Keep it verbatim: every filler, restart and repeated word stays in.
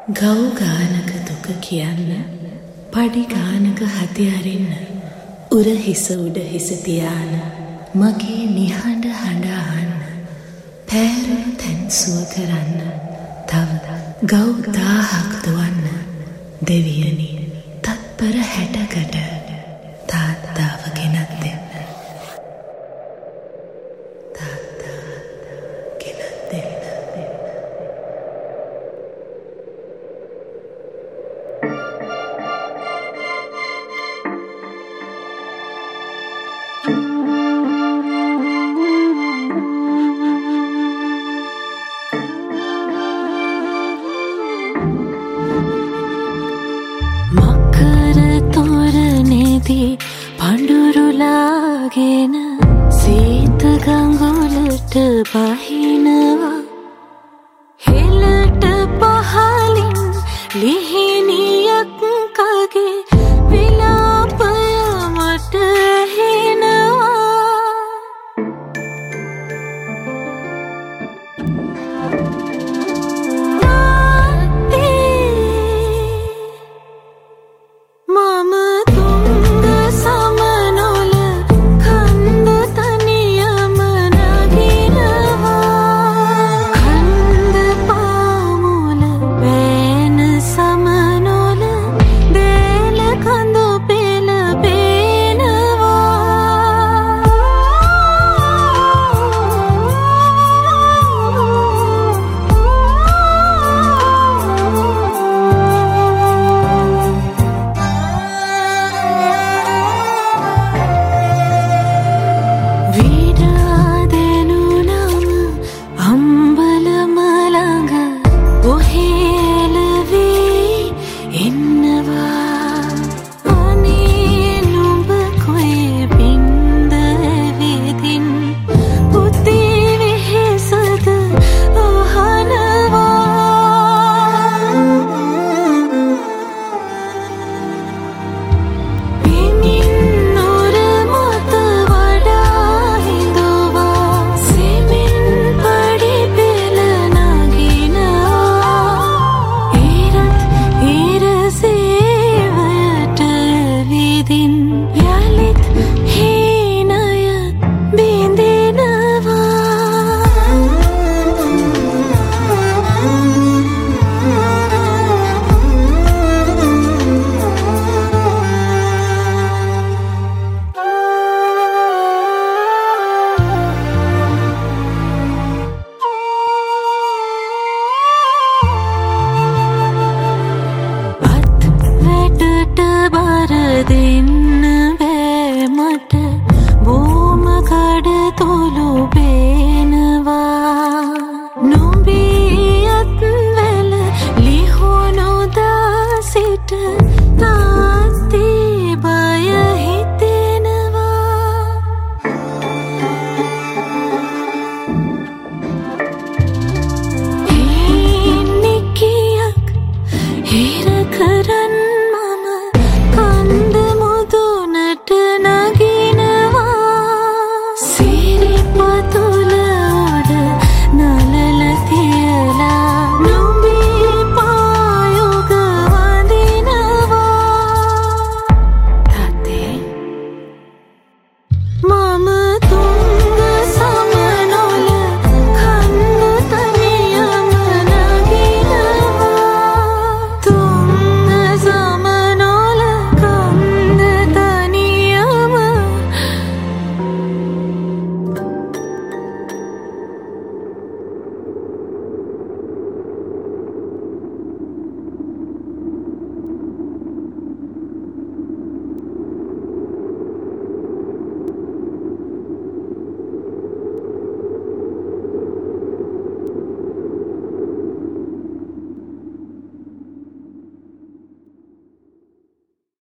ගව් ගානක දුක කියන්න, පඩි ගානක හති අරින්න, උර හිස උඩ හිස තියාන, මගේ නිහඬ හඬ අහන්න, පෑරුණු තැන් සුව කරන්න, තව ගව් දාහක් දුවන්න, දෙවියනි තත්පර හැටකට තාත්තාව ගෙනත් දෙන්න. තාත්තා ගෙනත් දෙන්න. පඳුරුලාගෙන සීත ගඟුලට බහිනවා, හෙළට පහලින් ලිහිණියක් කගේ විලාපය මට ඇහෙනවා. දෙන්න